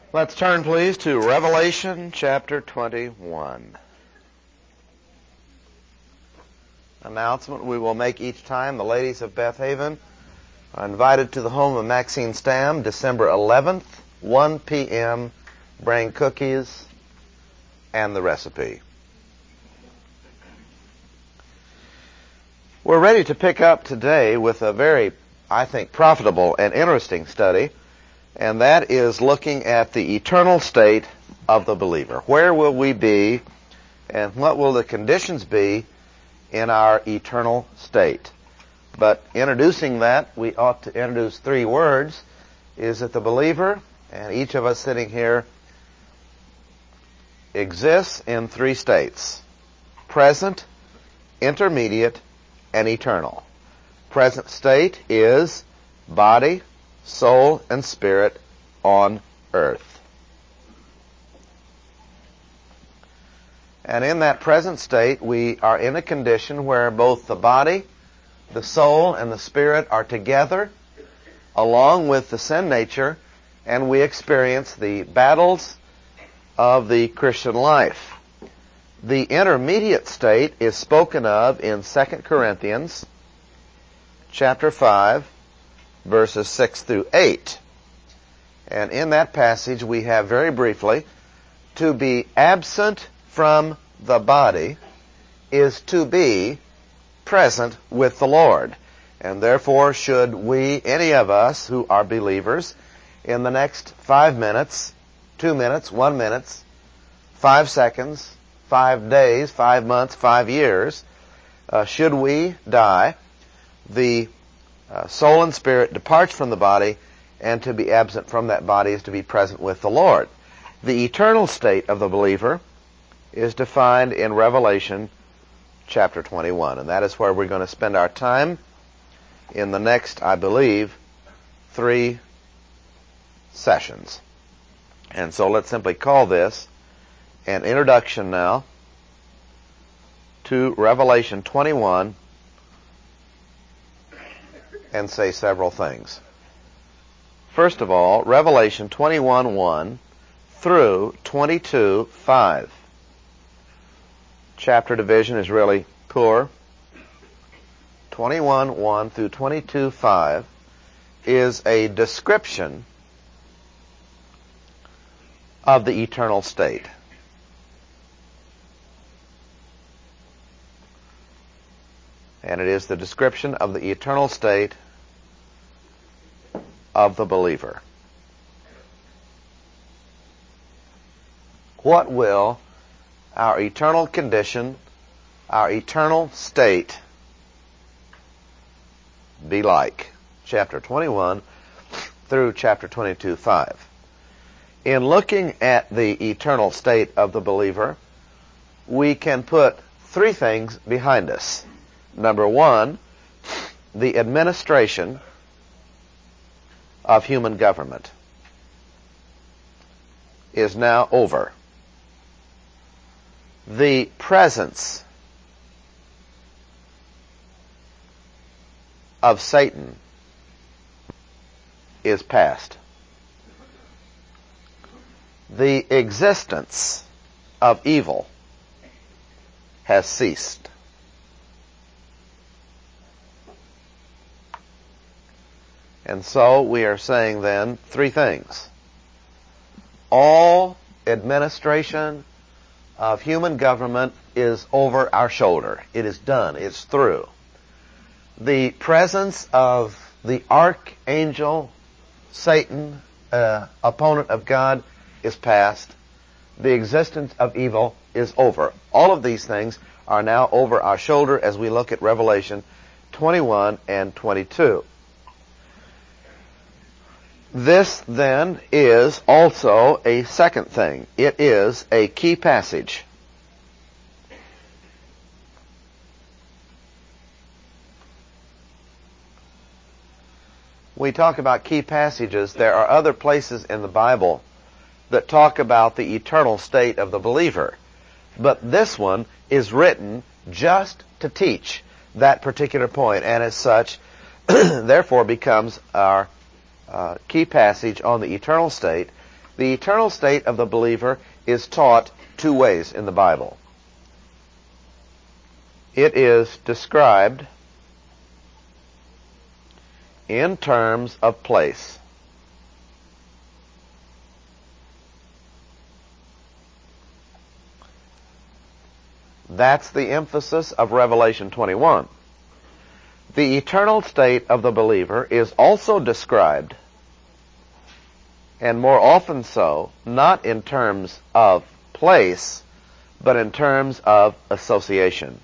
Let's turn, please, to Revelation chapter 21. Announcement we will make each time. The ladies of Beth Haven are invited to the home of Maxine Stam, December 11th, 1 p.m. Bring cookies and the recipe. We're ready to pick up today with a very, I think, profitable and interesting study, and that is looking at the eternal state of the believer. Where will we be, and what will the conditions be in our eternal state? But introducing that, we ought to introduce three words, is that the believer, and each of us sitting here, exists in three states: present, intermediate, and eternal. Present state is body, soul, and spirit on earth. And in that present state, we are in a condition where both the body, the soul, and the spirit are together, along with the sin nature, and we experience the battles of the Christian life. The intermediate state is spoken of in 2 Corinthians chapter 5, verses 6 through 8. And in that passage we have very briefly, to be absent from the body is to be present with the Lord. And therefore should we, any of us who are believers, in the next 5 minutes, 2 minutes, 1 minute, 5 seconds, 5 days, 5 months, 5 years, should we die, the soul and spirit departs from the body, and to be absent from that body is to be present with the Lord. The eternal state of the believer is defined in Revelation chapter 21, and that is where we're going to spend our time in the next, I believe, 3 sessions. And so let's simply call this an introduction now to Revelation 21 and say several things. First of all, Revelation 21:1 through 22:5. Chapter division is really poor. 21:1 through 22:5 is a description of the eternal state. And it is the description of the eternal state of the believer. What will our eternal condition, our eternal state be like? Chapter 21 through chapter 22:5. In looking at the eternal state of the believer, we can put 3 things behind us. Number 1, the administration of human government is now over. The presence of Satan is past. The existence of evil has ceased. And so we are saying then 3 things. All administration of human government is over our shoulder. It is done. It's through. The presence of the archangel Satan, opponent of God, is past. The existence of evil is over. All of these things are now over our shoulder as we look at Revelation 21 and 22. This then is also a second thing. It is a key passage. We talk about key passages. There are other places in the Bible that talk about the eternal state of the believer. But this one is written just to teach that particular point, and as such, therefore becomes our key passage on the eternal state, The eternal state of the believer is taught two ways in the Bible. It is described in terms of place. That's the emphasis of Revelation 21. The eternal state of the believer is also described, and more often so, not in terms of place, but in terms of association.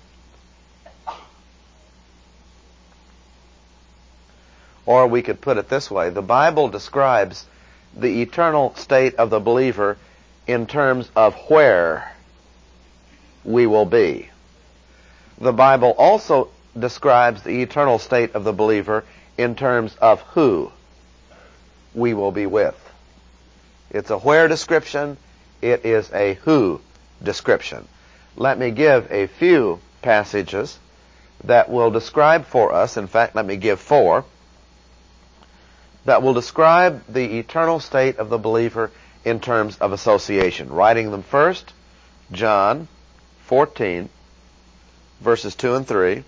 Or we could put it this way: the Bible describes the eternal state of the believer in terms of where we will be. The Bible also describes the eternal state of the believer in terms of who we will be with. It's a where description. It is a who description. Let me give a few passages that will describe for us, in fact, let me give 4, that will describe the eternal state of the believer in terms of association. Writing them first, John 14, verses 2 and 3,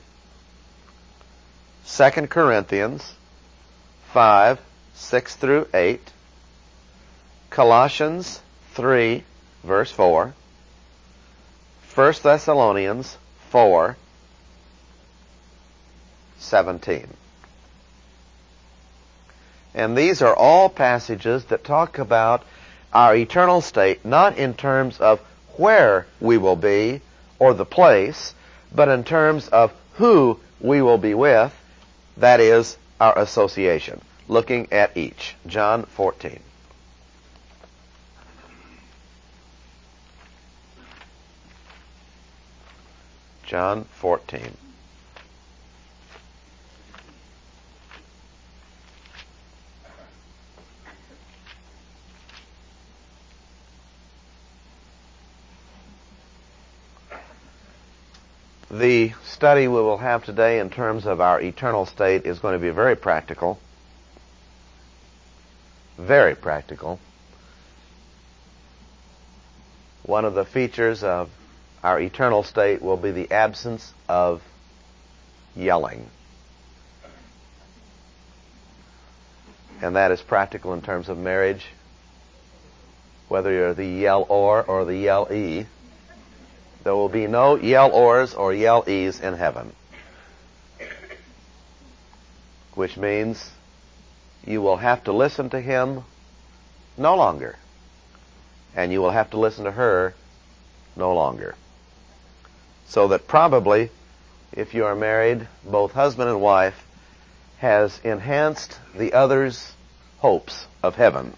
2 Corinthians 5, 6 through 8, Colossians 3, verse 4, 1 Thessalonians 4, 17. And these are all passages that talk about our eternal state, not in terms of where we will be or the place, but in terms of who we will be with, that is, our association. Looking at each. John 14. John 14. The study we will have today in terms of our eternal state is going to be very practical. Very practical. One of the features of our eternal state will be the absence of yelling. And that is practical in terms of marriage, whether you're the yell-or or the yell-e. There will be no yell-ors or yell-es in heaven. Which means you will have to listen to him no longer. And you will have to listen to her no longer. So that probably, if you are married, both husband and wife, has enhanced the other's hopes of heaven.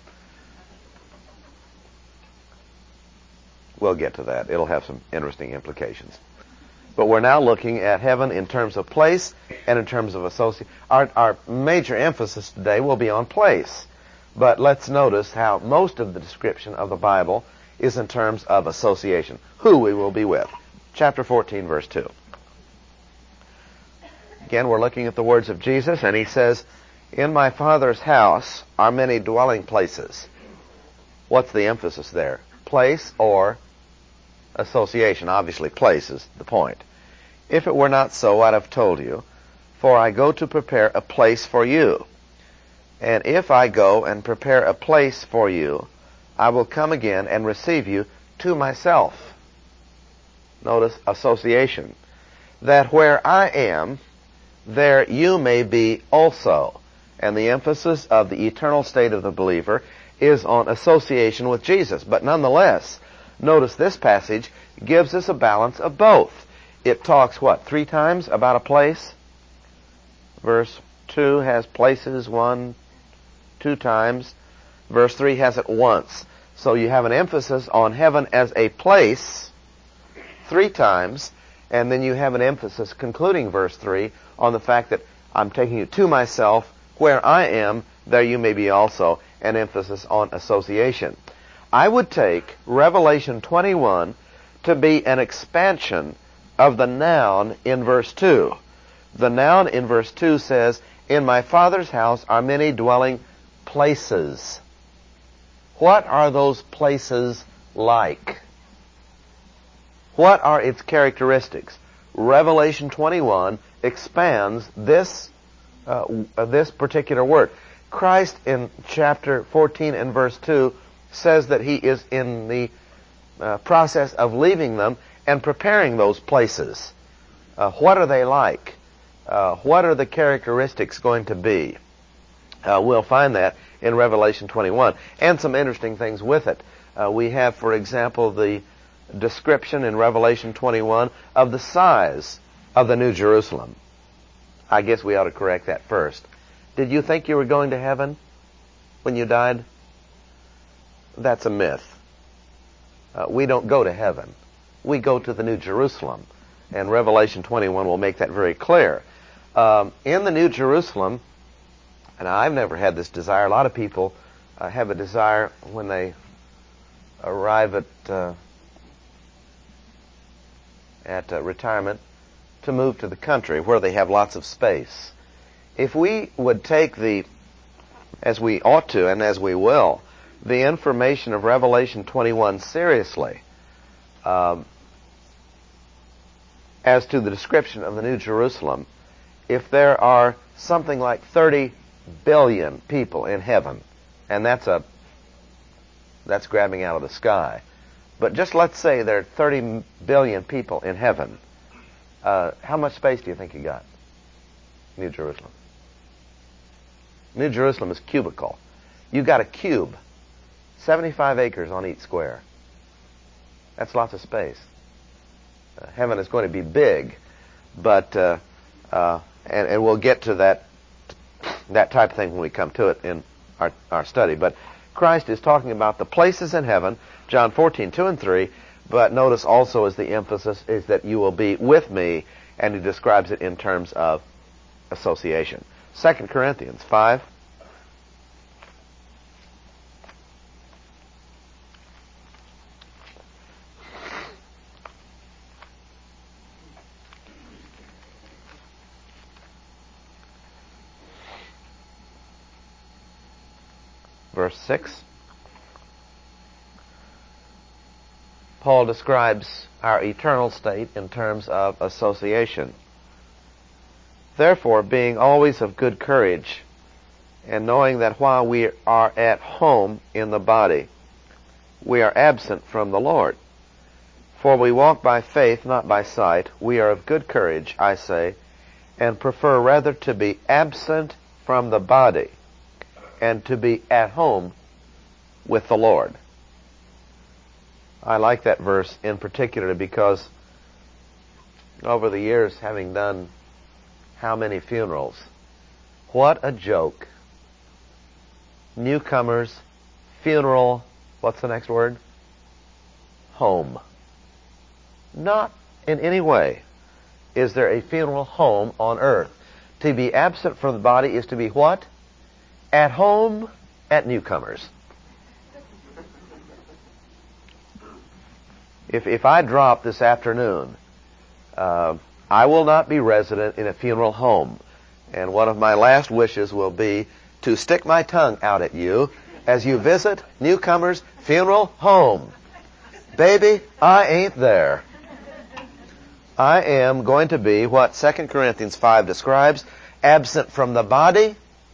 We'll get to that. It'll have some interesting implications. But we're now looking at heaven in terms of place and in terms of association. Our major emphasis today will be on place. But let's notice how most of the description of the Bible is in terms of association. Who we will be with. Chapter 14, verse 2. Again, we're looking at the words of Jesus, and he says, "In my Father's house are many dwelling places." What's the emphasis there? Place or association? Obviously, place is the point. "If it were not so, I'd have told you, for I go to prepare a place for you. And if I go and prepare a place for you, I will come again and receive you to myself." Notice association. "That where I am, there you may be also." And the emphasis of the eternal state of the believer is on association with Jesus. But nonetheless, notice this passage gives us a balance of both. It talks, 3 times about a place? Verse 2 has places 1, 2 times. Verse 3 has it once. So you have an emphasis on heaven as a place 3 times, and then you have an emphasis concluding verse 3 on the fact that I'm taking you to myself. Where I am, there you may be also. An emphasis on association. I would take Revelation 21 to be an expansion of the noun in verse 2. The noun in verse 2 says, "In my Father's house are many dwelling places." What are those places like? What are its characteristics? Revelation 21 expands this particular word. Christ in chapter 14 and verse 2 says that he is in the process of leaving them and preparing those places. What are they like? What are the characteristics going to be? We'll find that in Revelation 21, and some interesting things with it. We have, for example, the description in Revelation 21 of the size of the New Jerusalem. I guess we ought to correct that first. Did you think you were going to heaven when you died? That's a myth. We don't go to heaven. We go to the New Jerusalem. And Revelation 21 will make that very clear. In the New Jerusalem, and I've never had this desire. A lot of people have a desire when they arrive at retirement to move to the country where they have lots of space. If we would take as we ought to and as we will, the information of Revelation 21 seriously, as to the description of the New Jerusalem, if there are something like 30 billion people in heaven, and that's grabbing out of the sky, but just let's say there are 30 billion people in heaven, how much space do you think you got? New Jerusalem. New Jerusalem is cubical. You got a cube, 75 acres on each square. That's lots of space. Heaven is going to be big, but and we'll get to that type of thing when we come to it in our study. But Christ is talking about the places in heaven, John 14, 2 and 3, but notice also as the emphasis is that you will be with me, and he describes it in terms of association. 2 Corinthians 5. Verse 6. Paul describes our eternal state in terms of association. Therefore, being always of good courage, and knowing that while we are at home in the body, we are absent from the Lord. For we walk by faith, not by sight. We are of good courage, I say, and prefer rather to be absent from the body and to be at home with the Lord. I like that verse in particular because over the years, having done how many funerals, what a joke. Newcomers, funeral, what's the next word? Home. Not in any way is there a funeral home on earth. To be absent from the body is to be what? At home at newcomers. If I drop this afternoon, I will not be resident in a funeral home. And one of my last wishes will be to stick my tongue out at you as you visit newcomers' funeral home. Baby, I ain't there. I am going to be what 2 Corinthians 5 describes, absent from the body.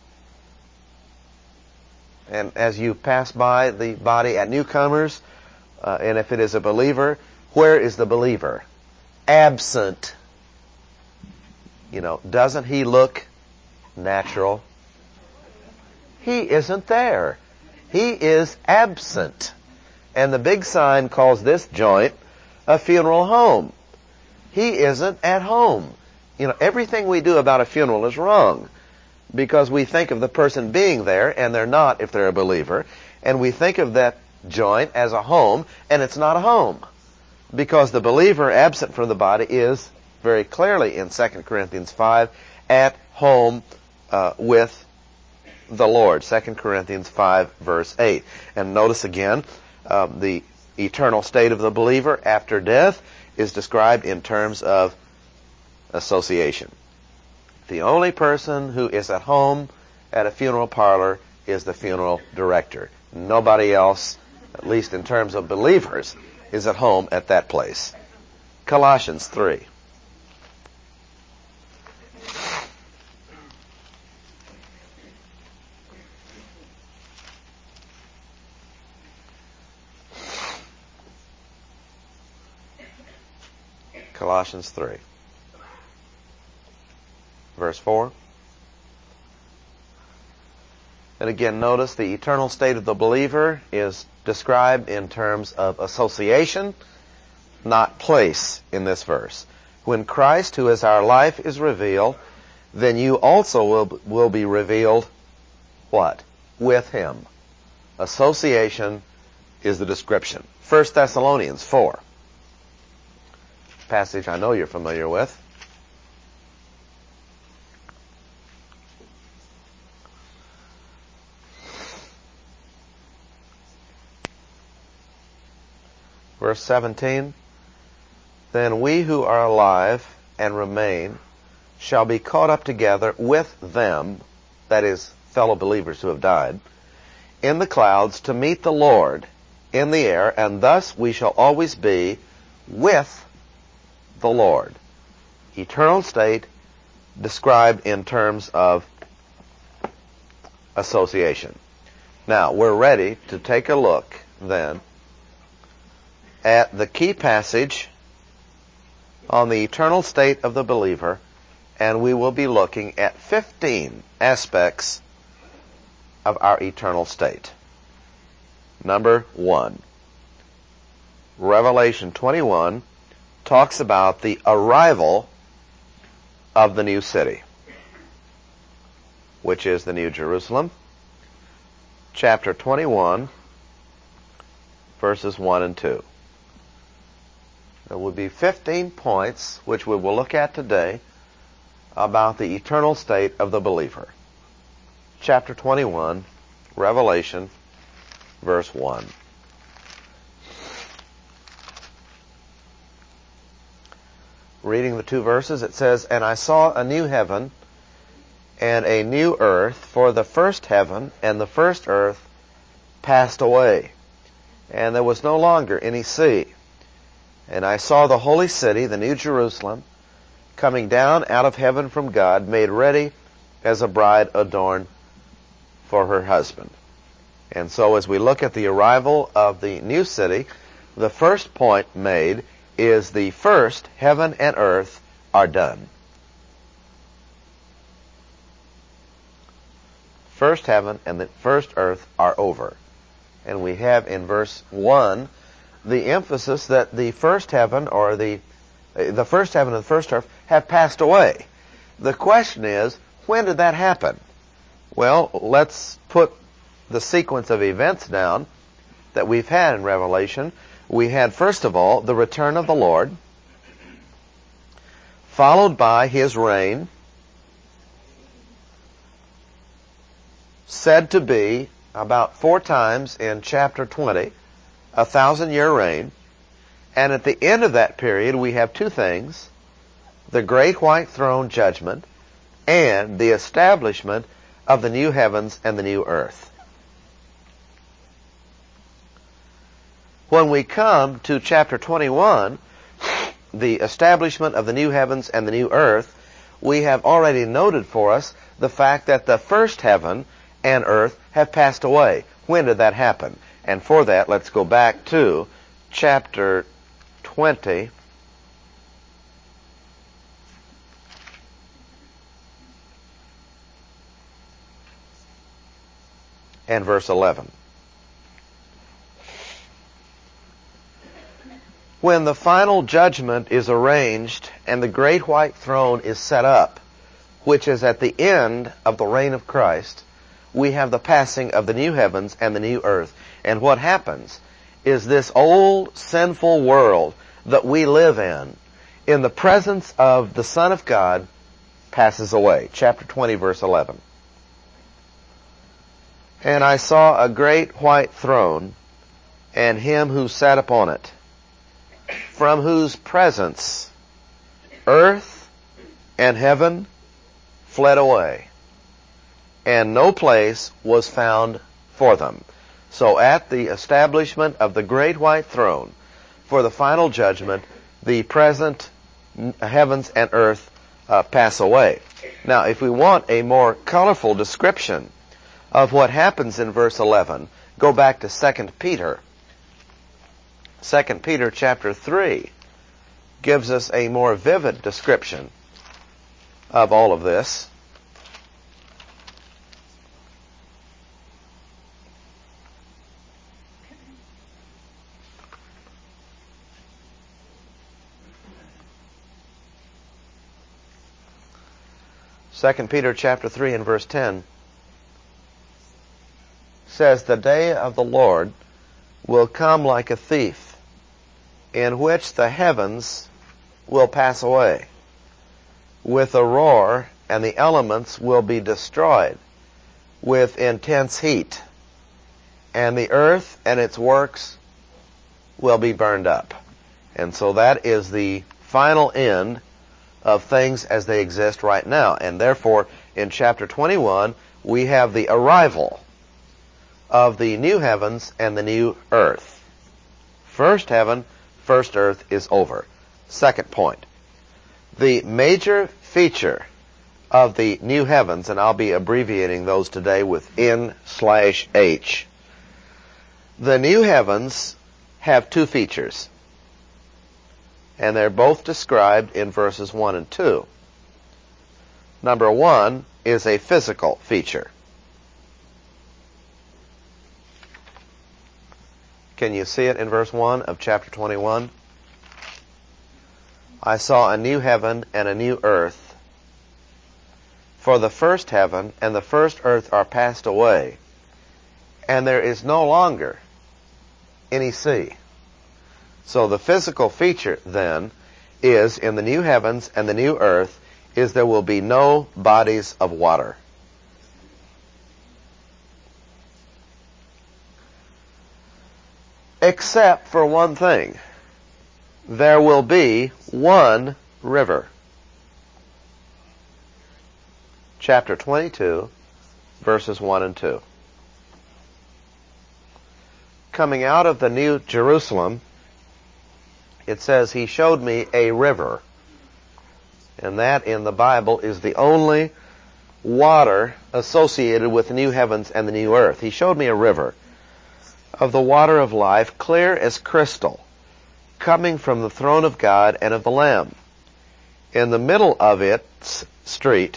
And as you pass by the body at newcomers, and if it is a believer, where is the believer? Absent. You know, doesn't he look natural? He isn't there. He is absent. And the big sign calls this joint a funeral home. He isn't at home. You know, everything we do about a funeral is wrong because we think of the person being there, and they're not if they're a believer, and we think of that joint as a home, and it's not a home because the believer absent from the body is very clearly in 2 Corinthians 5 at home with the Lord. 2 Corinthians 5 verse 8. And notice again, the eternal state of the believer after death is described in terms of association. The only person who is at home at a funeral parlor is the funeral director. Nobody else, at least in terms of believers, is at home at that place. Colossians 3. Colossians 3. Verse 4. And again, notice the eternal state of the believer is described in terms of association, not place in this verse. When Christ, who is our life, is revealed, then you also will be revealed, what? With Him. Association is the description. 1 Thessalonians 4. Passage I know you're familiar with. Verse 17, then we who are alive and remain shall be caught up together with them, that is, fellow believers who have died, in the clouds to meet the Lord in the air, and thus we shall always be with the Lord. Eternal state described in terms of association. Now, we're ready to take a look then at the key passage on the eternal state of the believer, and we will be looking at 15 aspects of our eternal state. Number 1, Revelation 21 talks about the arrival of the new city, which is the New Jerusalem. Chapter 21, verses 1 and 2. There will be 15 points, which we will look at today, about the eternal state of the believer. Chapter 21, Revelation, verse 1. Reading the two verses, it says, and I saw a new heaven and a new earth, for the first heaven and the first earth passed away, and there was no longer any sea. And I saw the holy city, the New Jerusalem, coming down out of heaven from God, made ready as a bride adorned for her husband. And so as we look at the arrival of the new city, the first point made is the first heaven and earth are done. First heaven and the first earth are over. And we have in verse 1 the emphasis that the first heaven or the first heaven and the first earth have passed away. The question is, when did that happen? Well, let's put the sequence of events down that we've had in Revelation. We had, first of all, the return of the Lord, followed by His reign, said to be about 4 times in chapter 20, 1,000-year reign. And at the end of that period, we have 2 things: the great white throne judgment and the establishment of the new heavens and the new earth. When we come to chapter 21, the establishment of the new heavens and the new earth, we have already noted for us the fact that the first heaven and earth have passed away. When did that happen? And for that, let's go back to chapter 20. And verse 11. When the final judgment is arranged and the great white throne is set up, which is at the end of the reign of Christ, we have the passing of the new heavens and the new earth. And what happens is this old sinful world that we live in the presence of the Son of God, passes away. Chapter 20, verse 11. And I saw a great white throne, and Him who sat upon it, from whose presence earth and heaven fled away, and no place was found for them. So at the establishment of the great white throne for the final judgment, the present heavens and earth pass away. Now, if we want a more colorful description of what happens in verse 11, go back to 2 Peter. 2 Peter chapter 3 gives us a more vivid description of all of this. Second Peter chapter 3 and verse 10 says, "The day of the Lord will come like a thief, in which the heavens will pass away with a roar, and the elements will be destroyed with intense heat, and the earth and its works will be burned up." And so that is the final end of things as they exist right now. And therefore, in chapter 21, we have the arrival of the new heavens and the new earth. First heaven, first earth is over. Second point. The major feature of the new heavens, and I'll be abbreviating those today with N/H. The new heavens have two features, and they're both described in verses 1 and 2. Number 1 is a physical feature. Can you see it in verse 1 of chapter 21? "I saw a new heaven and a new earth, for the first heaven and the first earth are passed away, and there is no longer any sea." So the physical feature then is in the new heavens and the new earth is there will be no bodies of water. Except for one thing. There will be one river. Chapter 22, verses 1 and 2. Coming out of the New Jerusalem, it says, "He showed me a river." And that in the Bible is the only water associated with the new heavens and the new earth. "He showed me a river of the water of life, clear as crystal, coming from the throne of God and of the Lamb. In the middle of its street,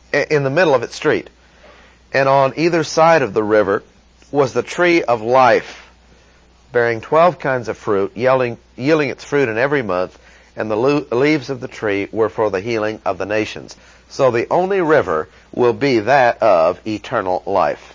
and on either side of the river was the tree of life, bearing 12 kinds of fruit, yielding its fruit in every month, and the leaves of the tree were for the healing of the nations." So the only river will be that of eternal life.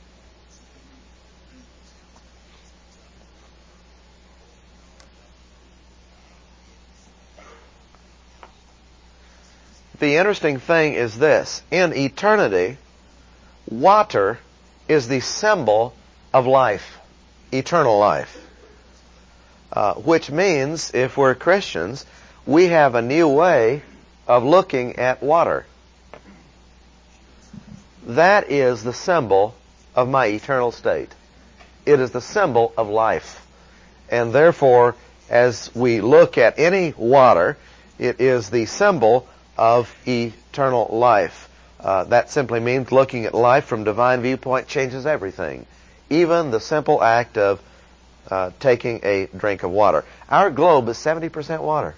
The interesting thing is this. In eternity, water is the symbol of life, eternal life. Which means, if we're Christians, we have a new way of looking at water. That is the symbol of my eternal state. It is the symbol of life. And therefore, as we look at any water, it is the symbol of eternal life. That simply means looking at life from divine viewpoint changes everything. Even the simple act of taking a drink of water. Our globe is 70% water.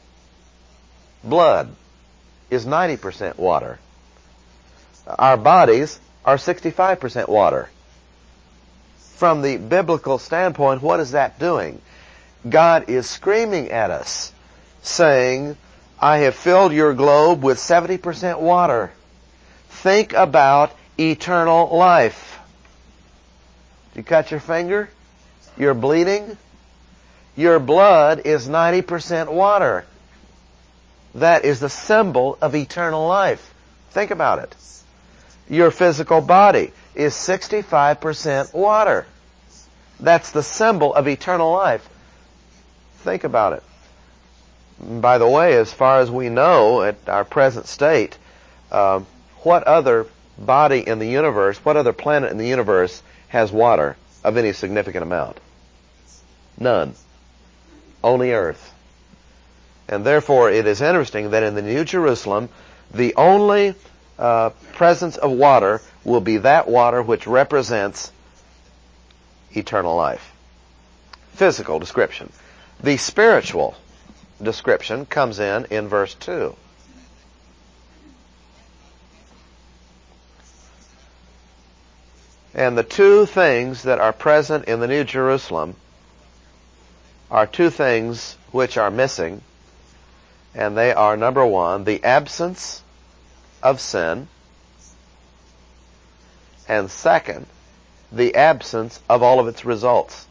Blood is 90% water. Our bodies are 65% water. From the biblical standpoint, what is that doing? God is screaming at us, saying, "I have filled your globe with 70% water. Think about eternal life." Did you cut your finger? You're bleeding? Your blood is 90% water. That is the symbol of eternal life. Think about it. Your physical body is 65% water. That's the symbol of eternal life. Think about it. By the way, as far as we know at our present state, what other body in the universe, what other planet in the universe has water? of any significant amount. None. Only earth. And therefore it is interesting that in the New Jerusalem, the only presence of water will be that water which represents eternal life. Physical description. The spiritual description comes in verse 2. And the two things that are present in the New Jerusalem are two things which are missing, and they are, number one, the absence of sin, and second, the absence of all of its results.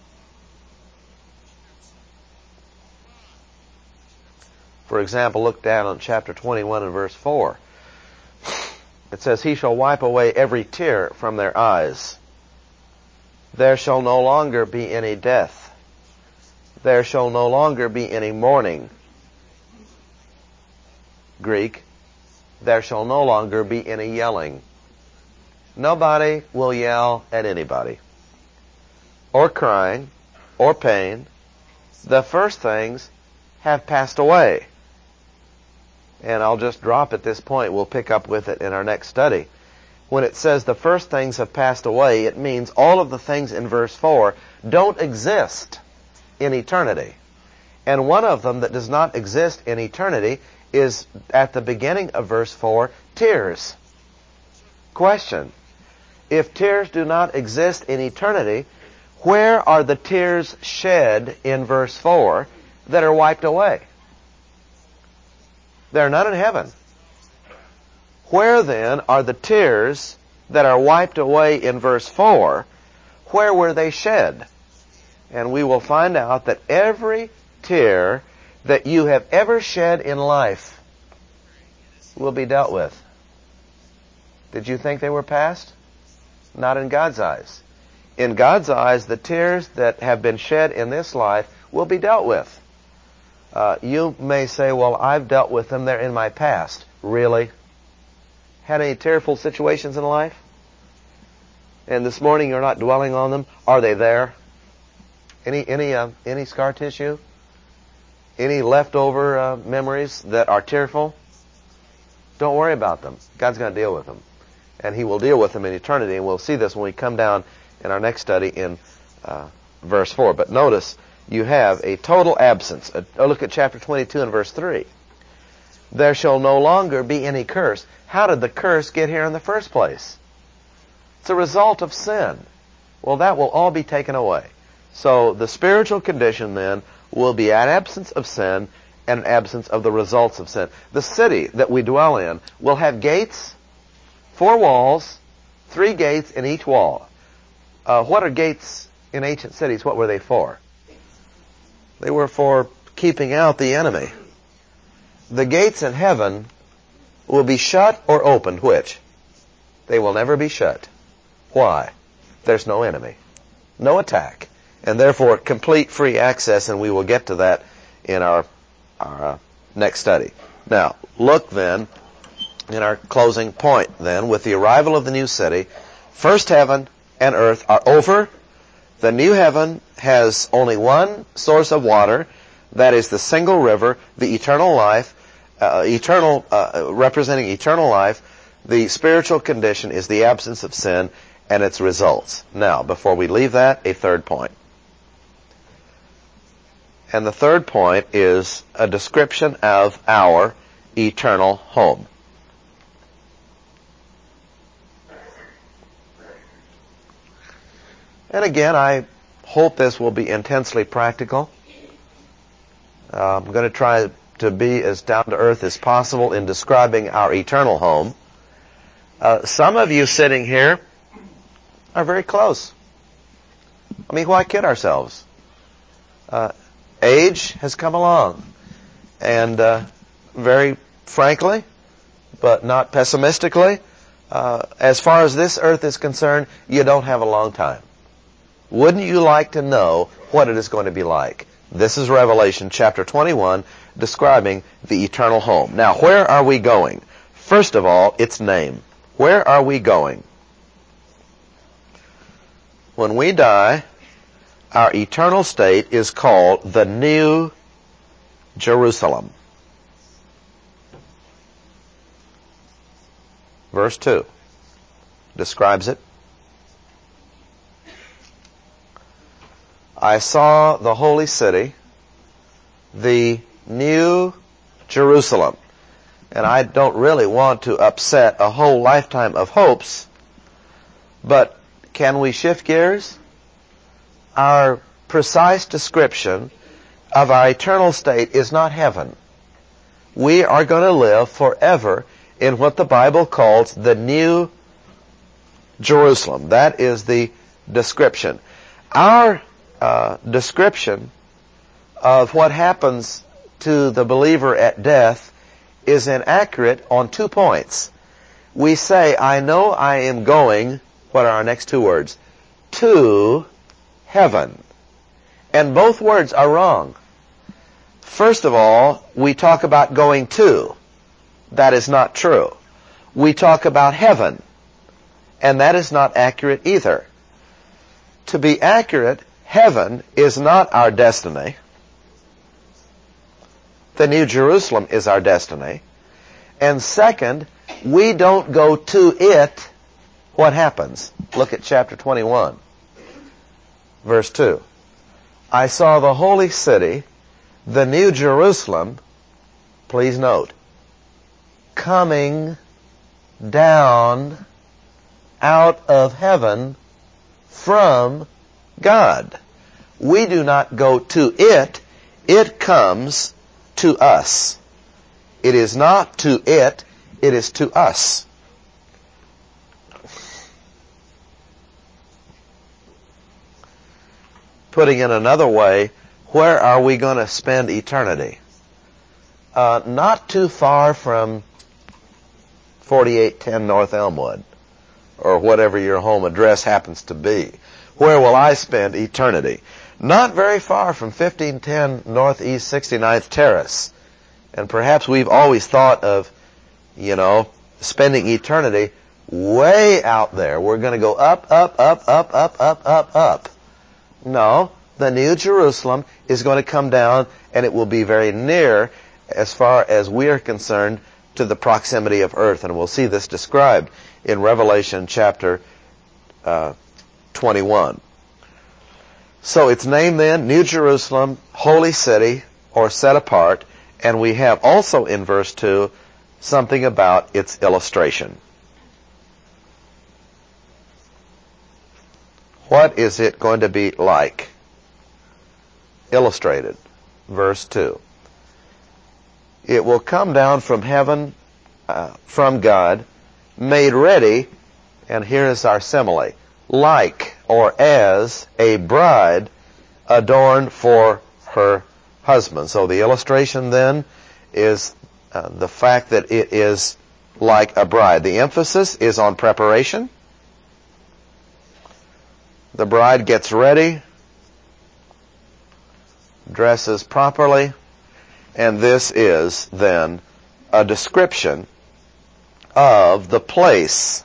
For example, look down on chapter 21 and verse 4. It says, He shall wipe away every tear from their eyes. There shall no longer be any death. There shall no longer be any mourning. Greek, there shall no longer be any yelling. Nobody will yell at anybody, or crying, or pain. The first things have passed away. And I'll just drop at this point. We'll pick up with it in our next study. When it says the first things have passed away, it means all of the things in verse 4 don't exist in eternity. And one of them that does not exist in eternity is at the beginning of verse 4, tears. Question. If tears do not exist in eternity, where are the tears shed in verse 4 that are wiped away? There are none in heaven. Where then are the tears that are wiped away in verse 4? Where were they shed? And we will find out that every tear that you have ever shed in life will be dealt with. Did you think they were past? Not in God's eyes. In God's eyes, the tears that have been shed in this life will be dealt with. You may say, well, I've dealt with them. They're in my past. Really? Had any tearful situations in life? And this morning you're not dwelling on them? Are they there? Any scar tissue? Any leftover memories that are tearful? Don't worry about them. God's going to deal with them. And He will deal with them in eternity. And we'll see this when we come down in our next study in verse 4. But notice, you have a total absence. Look at chapter 22 and verse 3. There shall no longer be any curse. How did the curse get here in the first place? It's a result of sin. Well, that will all be taken away. So the spiritual condition then will be an absence of sin and an absence of the results of sin. The city that we dwell in will have gates, 4 walls, 3 gates in each wall. What are gates in ancient cities? What were they for? They were for keeping out the enemy. The gates in heaven will be shut or opened. Which? They will never be shut. Why? There's no enemy. No attack. And therefore complete free access, and we will get to that in our next study. Now, look then in our closing point then, with the arrival of the new city, first heaven and earth are over. The new heaven has only one source of water, that is the single river, the eternal life, representing eternal life. The spiritual condition is the absence of sin and its results. Now, before we leave that, a third point. And the third point is a description of our eternal home. And again, I hope this will be intensely practical. I'm going to try to be as down to earth as possible in describing our eternal home. Some of you sitting here are very close. I mean, why kid ourselves? Age has come along. And very frankly, but not pessimistically, as far as this earth is concerned, you don't have a long time. Wouldn't you like to know what it is going to be like? This is Revelation chapter 21, describing the eternal home. Now, where are we going? First of all, its name. Where are we going? When we die, our eternal state is called the New Jerusalem. Verse 2 describes it. I saw the holy city, the New Jerusalem. And I don't really want to upset a whole lifetime of hopes, but can we shift gears? Our precise description of our eternal state is not heaven. We are going to live forever in what the Bible calls the New Jerusalem. That is the description. Our description of what happens to the believer at death is inaccurate on 2 points. We say, I know I am going, what are our next 2 words? To heaven. And both words are wrong. First of all, we talk about going to. That is not true. We talk about heaven. And that is not accurate either. To be accurate, heaven is not our destiny. The New Jerusalem is our destiny. And second, we don't go to it. What happens? Look at chapter 21, verse 2. I saw the holy city, the New Jerusalem, please note, coming down out of heaven from God. We do not go to it. It comes to us. It is not to it, it is to us. Putting it another way, where are we going to spend eternity? Not too far from 4810 North Elmwood, or whatever your home address happens to be. Where will I spend eternity? Not very far from 1510 Northeast 69th Terrace. And perhaps we've always thought of, spending eternity way out there. We're going to go up, up, up, up, up, up, up, up. No, the New Jerusalem is going to come down, and it will be very near, as far as we are concerned, to the proximity of earth. And we'll see this described in Revelation chapter 21. So it's named then New Jerusalem, Holy City, or set apart, and we have also in verse 2 something about its illustration. What is it going to be like? Illustrated. Verse 2. It will come down from heaven, from God, made ready, and here is our simile, like or as a bride adorned for her husband. So the illustration then is the fact that it is like a bride. The emphasis is on preparation. The bride gets ready, dresses properly, and this is then a description of the place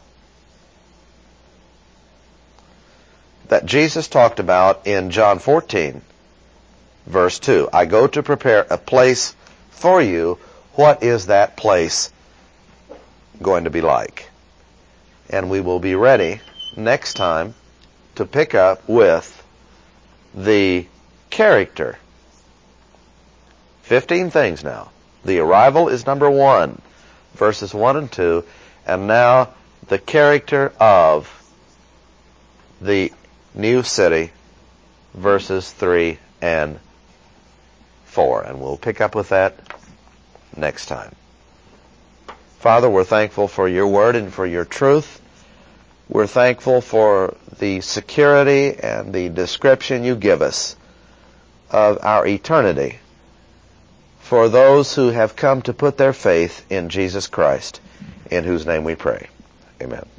that Jesus talked about in John 14, verse 2. I go to prepare a place for you. What is that place going to be like? And we will be ready next time to pick up with the character. 15 things now. The arrival is number 1, verses 1 and 2, and now the character of the new city, verses 3 and 4. And we'll pick up with that next time. Father, we're thankful for your word and for your truth. We're thankful for the security and the description you give us of our eternity for those who have come to put their faith in Jesus Christ, in whose name we pray. Amen.